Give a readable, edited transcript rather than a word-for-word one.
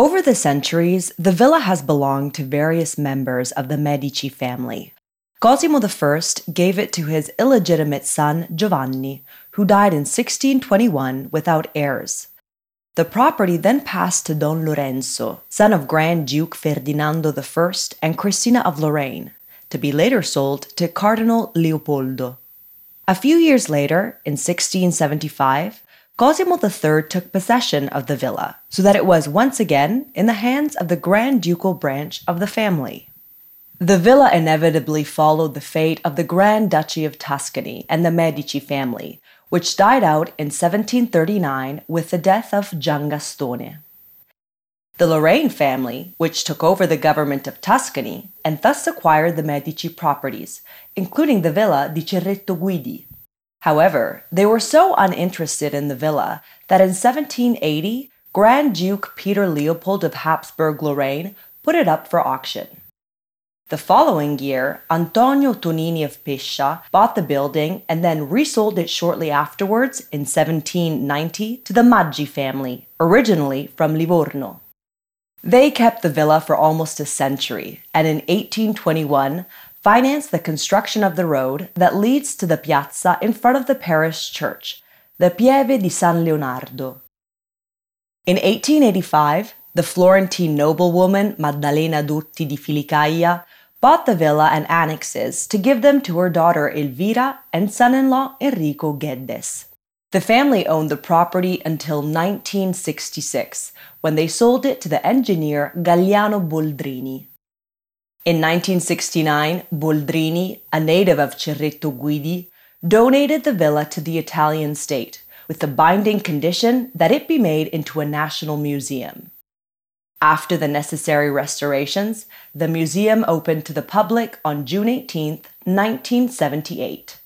Over the centuries, the villa has belonged to various members of the Medici family. Cosimo I gave it to his illegitimate son Giovanni, who died in 1621 without heirs. The property then passed to Don Lorenzo, son of Grand Duke Ferdinando I and Christina of Lorraine, to be later sold to Cardinal Leopoldo. A few years later, in 1675, Cosimo III took possession of the villa, so that it was once again in the hands of the Grand Ducal branch of the family. The villa inevitably followed the fate of the Grand Duchy of Tuscany and the Medici family, which died out in 1739 with the death of Giangastone. The Lorraine family, which took over the government of Tuscany and thus acquired the Medici properties, including the villa di Cerreto Guidi. However, they were so uninterested in the villa that in 1780, Grand Duke Peter Leopold of Habsburg-Lorraine put it up for auction. The following year, Antonio Tonini of Pescia bought the building and then resold it shortly afterwards in 1790 to the Maggi family, originally from Livorno. They kept the villa for almost a century, and in 1821, financed the construction of the road that leads to the piazza in front of the parish church, the Pieve di San Leonardo. In 1885, the Florentine noblewoman Maddalena Dotti di Filicaia bought the villa and annexes to give them to her daughter Elvira and son-in-law Enrico Geddes. The family owned the property until 1966, when they sold it to the engineer Galliano Boldrini. In 1969, Boldrini, a native of Cerreto Guidi, donated the villa to the Italian state, with the binding condition that it be made into a national museum. After the necessary restorations, the museum opened to the public on June 18, 1978.